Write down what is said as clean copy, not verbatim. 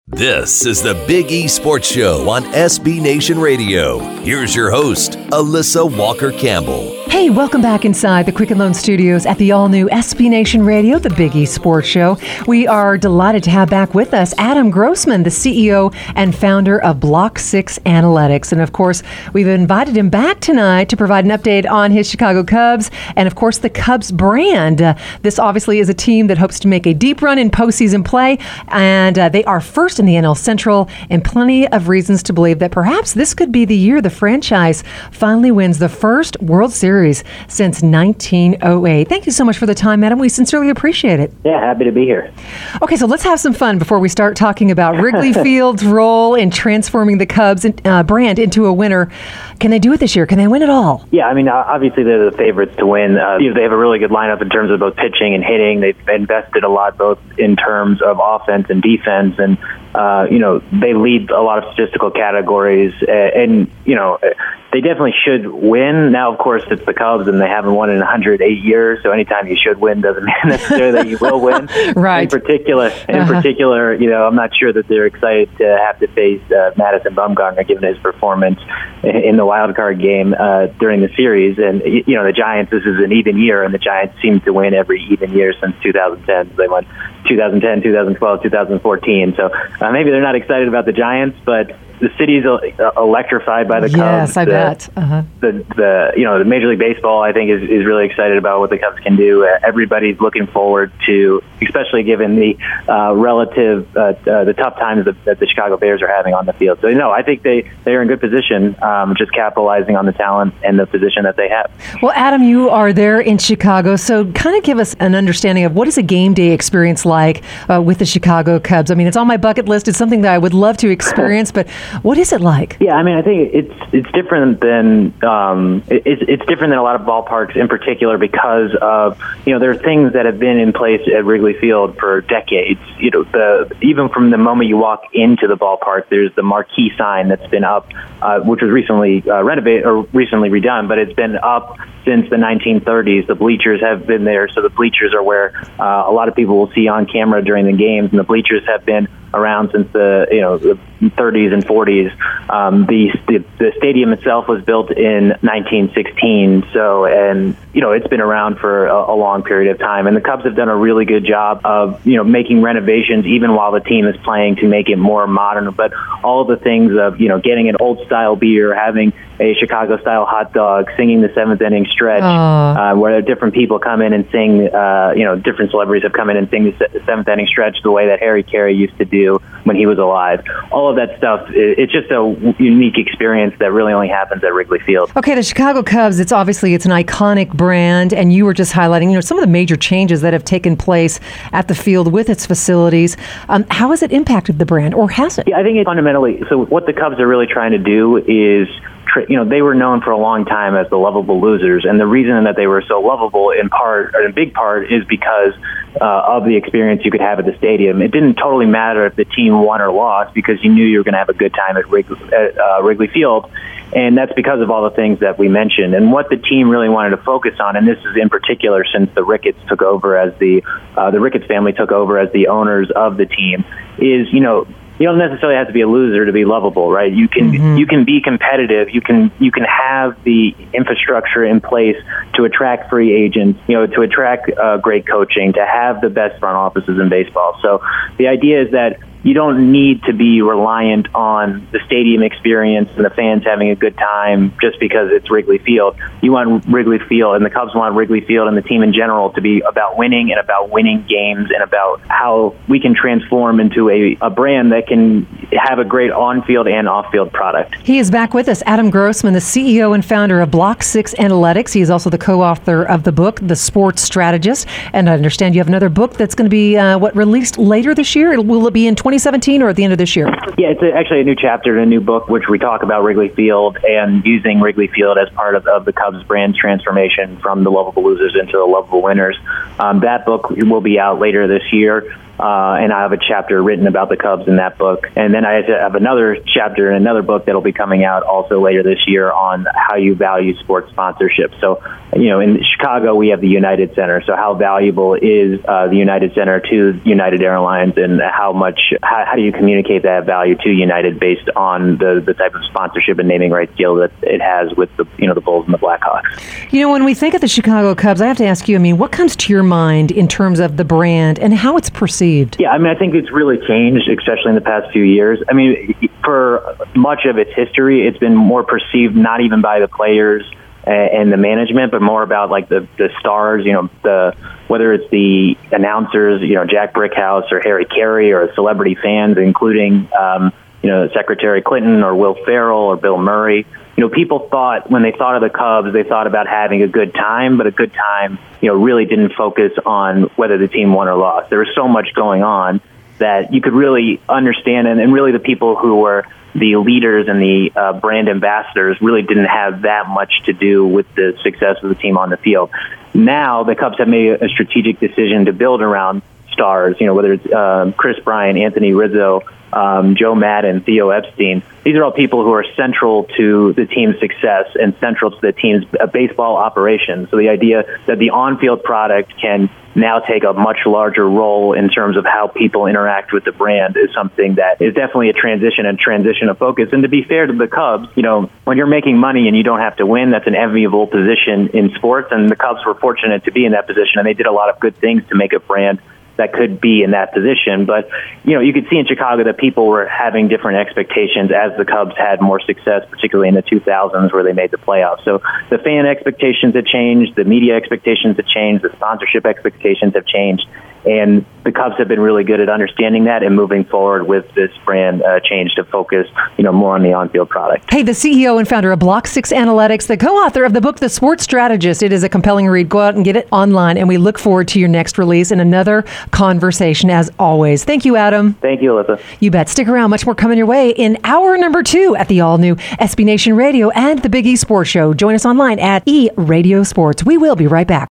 This is the Big E Sports Show on SB Nation Radio. Here's your host, Alyssa Walker-Campbell. Hey, welcome back inside the Quicken Loan Studios at the all-new SB Nation Radio, the Big E Sports Show. We are delighted to have back with us Adam Grossman, the CEO and founder of Block 6 Analytics. And of course, we've invited him back tonight to provide an update on his Chicago Cubs and of course the Cubs brand. This obviously is a team that hopes to make a deep run in postseason play, and they are first in the NL Central, and plenty of reasons to believe that perhaps this could be the year the franchise finally wins the first World Series since 1908. Thank you so much for the time, Adam. We sincerely appreciate it. Yeah, happy to be here. Okay, so let's have some fun before we start talking about Wrigley Field's role in transforming the Cubs brand into a winner. Can they do it this year? Can they win it all? Yeah, I mean, obviously they're the favorites to win. They have a really good lineup in terms of both pitching and hitting. They've invested a lot both in terms of offense and defense, and they lead a lot of statistical categories, and they definitely should win. Now, of course, it's the Cubs, and they haven't won in 108 years, so anytime you should win doesn't mean necessarily that you will win. Right. In particular, I'm not sure that they're excited to have to face Madison Bumgarner, given his performance in the wild card game during the series. And, the Giants, this is an even year, and the Giants seem to win every even year since 2010. They won 2010, 2012, 2014. So maybe they're not excited about the Giants, but the city's electrified by the Cubs. Yes, I bet. The Major League Baseball, I think, is really excited about what the Cubs can do. Everybody's looking forward to, especially given the the tough times that the Chicago Bears are having on the field. So, I think they are in good position, just capitalizing on the talent and the position that they have. Well, Adam, you are there in Chicago, so kind of give us an understanding of what is a game day experience like with the Chicago Cubs. I mean, it's on my bucket list. It's something that I would love to experience, but what is it like? Yeah, I mean, I think it's different than it's different than a lot of ballparks in particular because of there are things that have been in place at Wrigley Field for decades. Even from the moment you walk into the ballpark, there's the marquee sign that's been up, which was recently renovated or recently redone, but it's been up since the 1930s. The bleachers have been there, so the bleachers are where a lot of people will see on camera during the games, and the bleachers have been around since the 30s and 40s. The stadium itself was built in 1916, and it's been around for a long period of time. And the Cubs have done a really good job of making renovations even while the team is playing to make it more modern. But all of the things of getting an old style beer, having a Chicago style hot dog, singing the seventh inning stretch, where different people come in and sing. Different celebrities have come in and sing the seventh inning stretch the way that Harry Carey used to do when he was alive. All of that stuff, it's just a unique experience that really only happens at Wrigley Field. Okay, the Chicago Cubs, it's an iconic brand, and you were just highlighting, some of the major changes that have taken place at the field with its facilities. How has it impacted the brand, or has it? Yeah, I think fundamentally, so what the Cubs are really trying to do is they were known for a long time as the lovable losers, and the reason that they were so lovable in big part is because of the experience you could have at the stadium. It didn't totally matter if the team won or lost because you knew you were going to have a good time at Wrigley Field, and that's because of all the things that we mentioned. And what the team really wanted to focus on, and this is in particular since the Ricketts took over as the Ricketts family took over as the owners of the team, is you don't necessarily have to be a loser to be lovable, right? You can be competitive. You can have the infrastructure in place to attract free agents, to attract great coaching, to have the best front offices in baseball. So the idea is that you don't need to be reliant on the stadium experience and the fans having a good time just because it's Wrigley Field. You want Wrigley Field, and the Cubs want Wrigley Field and the team in general to be about winning and about winning games and about how we can transform into a brand that can have a great on-field and off-field product. He is back with us, Adam Grossman, the CEO and founder of Block 6 Analytics. He is also the co-author of the book, The Sports Strategist. And I understand you have another book that's going to be, released later this year? Will it be in 2017 or at the end of this year? Yeah, it's actually a new chapter in a new book, which we talk about Wrigley Field and using Wrigley Field as part of the Cubs brand transformation from the lovable losers into the lovable winners. That book will be out later this year. and I have a chapter written about the Cubs in that book. And then I have another chapter in another book that'll be coming out also later this year on how you value sports sponsorship. So, in Chicago, we have the United Center. So how valuable is the United Center to United Airlines, and how do you communicate that value to United based on the type of sponsorship and naming rights deal that it has with the Bulls and the Blackhawks? When we think of the Chicago Cubs, I have to ask you, what comes to your mind in terms of the brand and how it's perceived? Yeah, I think it's really changed, especially in the past few years. For much of its history, it's been more perceived not even by the players and the management, but more about like the stars, whether it's the announcers, Jack Brickhouse or Harry Carey, or celebrity fans, including, Secretary Clinton or Will Ferrell or Bill Murray. People thought when they thought of the Cubs, they thought about having a good time, but a good time, really didn't focus on whether the team won or lost. There was so much going on that you could really understand, and really the people who were the leaders and the brand ambassadors really didn't have that much to do with the success of the team on the field. Now the Cubs have made a strategic decision to build around stars, whether it's Chris Bryant, Anthony Rizzo, Joe Madden, Theo Epstein. These are all people who are central to the team's success and central to the team's baseball operation. So the idea that the on-field product can now take a much larger role in terms of how people interact with the brand is something that is definitely a transition of focus. And to be fair to the Cubs, when you're making money and you don't have to win, that's an enviable position in sports. And the Cubs were fortunate to be in that position, and they did a lot of good things to make a brand that could be in that position. But, you could see in Chicago that people were having different expectations as the Cubs had more success, particularly in the 2000s where they made the playoffs. So the fan expectations have changed, the media expectations have changed, the sponsorship expectations have changed. And the Cubs have been really good at understanding that and moving forward with this brand change to focus, more on the on-field product. Hey, the CEO and founder of Block 6 Analytics, the co-author of the book, The Sports Strategist. It is a compelling read. Go out and get it online, and we look forward to your next release and another conversation as always. Thank you, Adam. Thank you, Alyssa. You bet. Stick around. Much more coming your way in hour number 2 at the all-new SB Nation Radio and the Big E Sports Show. Join us online at eRadio Sports. We will be right back.